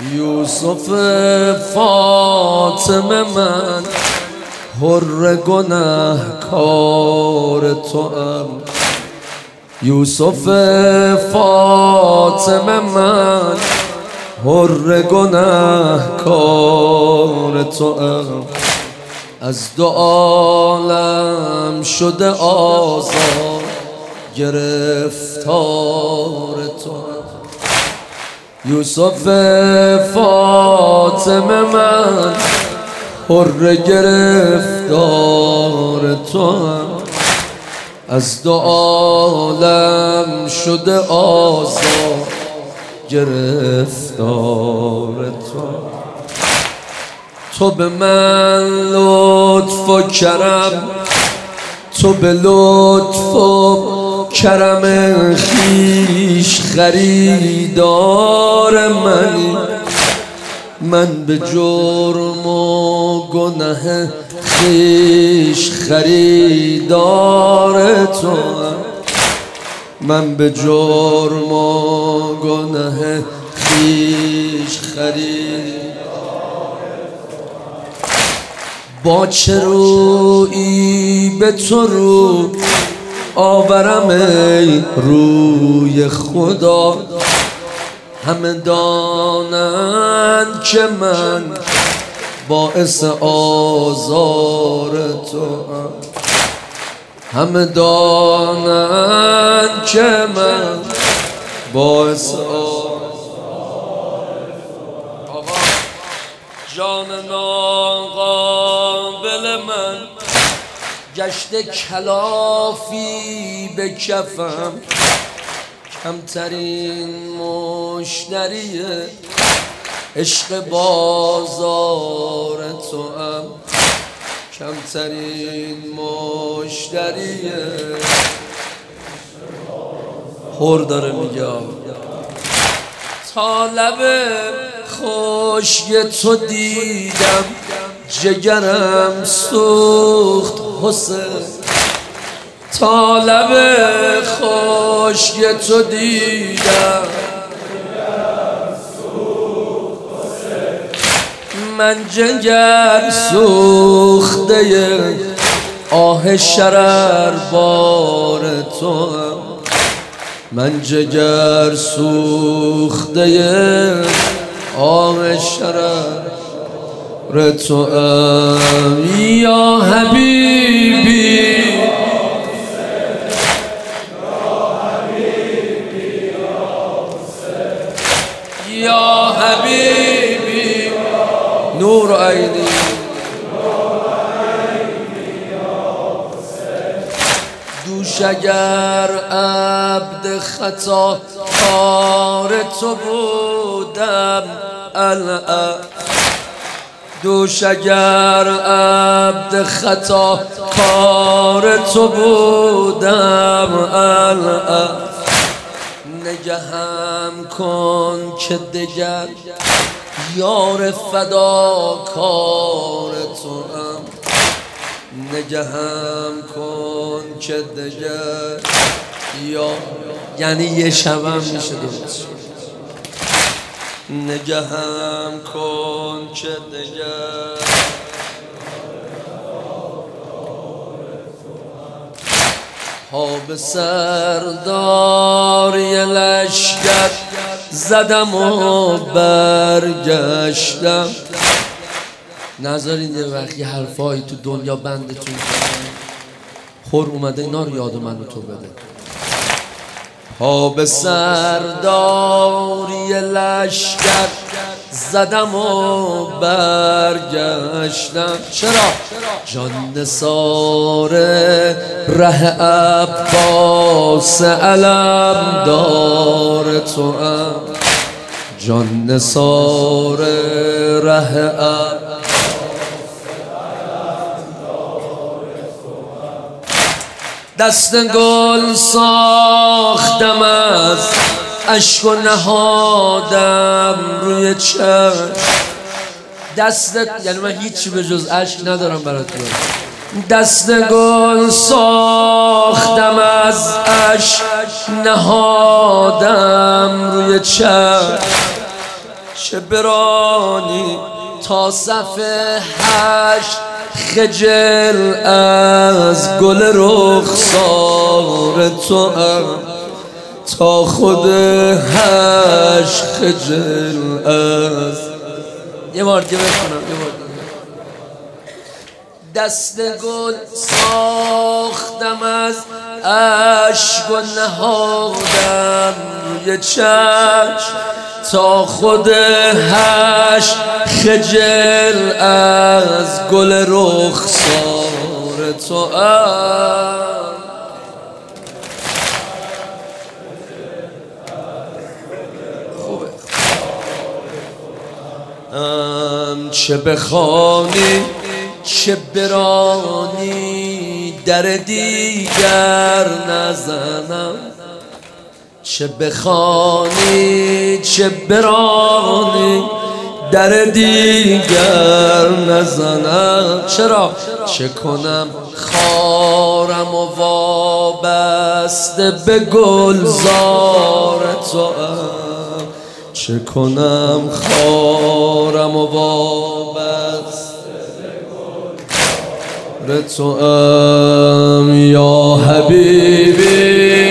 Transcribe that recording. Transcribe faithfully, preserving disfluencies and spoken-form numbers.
یوسف فاطمه من حر گنهکار توام. یوسف فاطمه من حر گنهکار توام. از دو عالم شده آزاد گرفتار توام. یوسف فاطمه من حر گرفتار توام. از دو عالم شده آزاد گرفتار توام. تو به من لطف و کرم، تو به لطف و کرم خیش خریدار منی. من به جرم و گناه خیش خریدار توام. من به جرم و گناه خیش خریدار. با چه رویی به تو رو آورم ای روی خدا؟ همه دانند که من باعث آزار توام. همه دانند که من باعث آزار توام. جان ناقابل من گشته کلافی به کفم. کمترین مشتری عشق بازار توام. کمترین مشتری حر داره میگه. تا لب خشک تو دیدم جگرم سوخت حسین. تا لب خشک تو دیدم من جگر سوخته آه شرر بار توام. من جگر سوخته آه شرر توام. یا حبیبی یا حبیبی نور عینی. دوش اگر عبد خطا کار تو بودم الان. دوش اگر عبد خطا کار تو بودم الان. نگهم کن که دگر یار فداکار توام. نگهم کن که دگر یا یعنی یه شبم میشه درست. نگهم کن که دگر پا به سرداری لشکر زدم و برگشتم. نذارین یه وقت یه حرفایی تو دنیا بندتون کنم. خور اومده اینا رو یاد منو تو بده. پا به سرداری لشکر زدم و برگشتم. چرا؟ جان نثار ره عباس علم دار توام. جان نثار ره عباس دست گل ساختم از اشک و نهادم روی چشم. دست یعنی من هیچی به جز اشک ندارم براتون. دست گل ساختم از اشک نهادم روی چشم. چه برانی تا صف هشت خجل از گل رخسار تو هم تا خود هشت خجل از یه بار دیگه بخونم یه بار دیگه دست گل ساختم از عشق و نهادم روی چشم تا خود هشت خجل از گل رخسار تو هم خوبه چه بخوانی چه برانی در دیگر نزنم چه بخوانی چه برانی در دیگر نزنم چرا چه کنم خارم و وابسته به گلزار تو هم چه کنم خارم و وابسته به گلزار تو هم یا حبیبی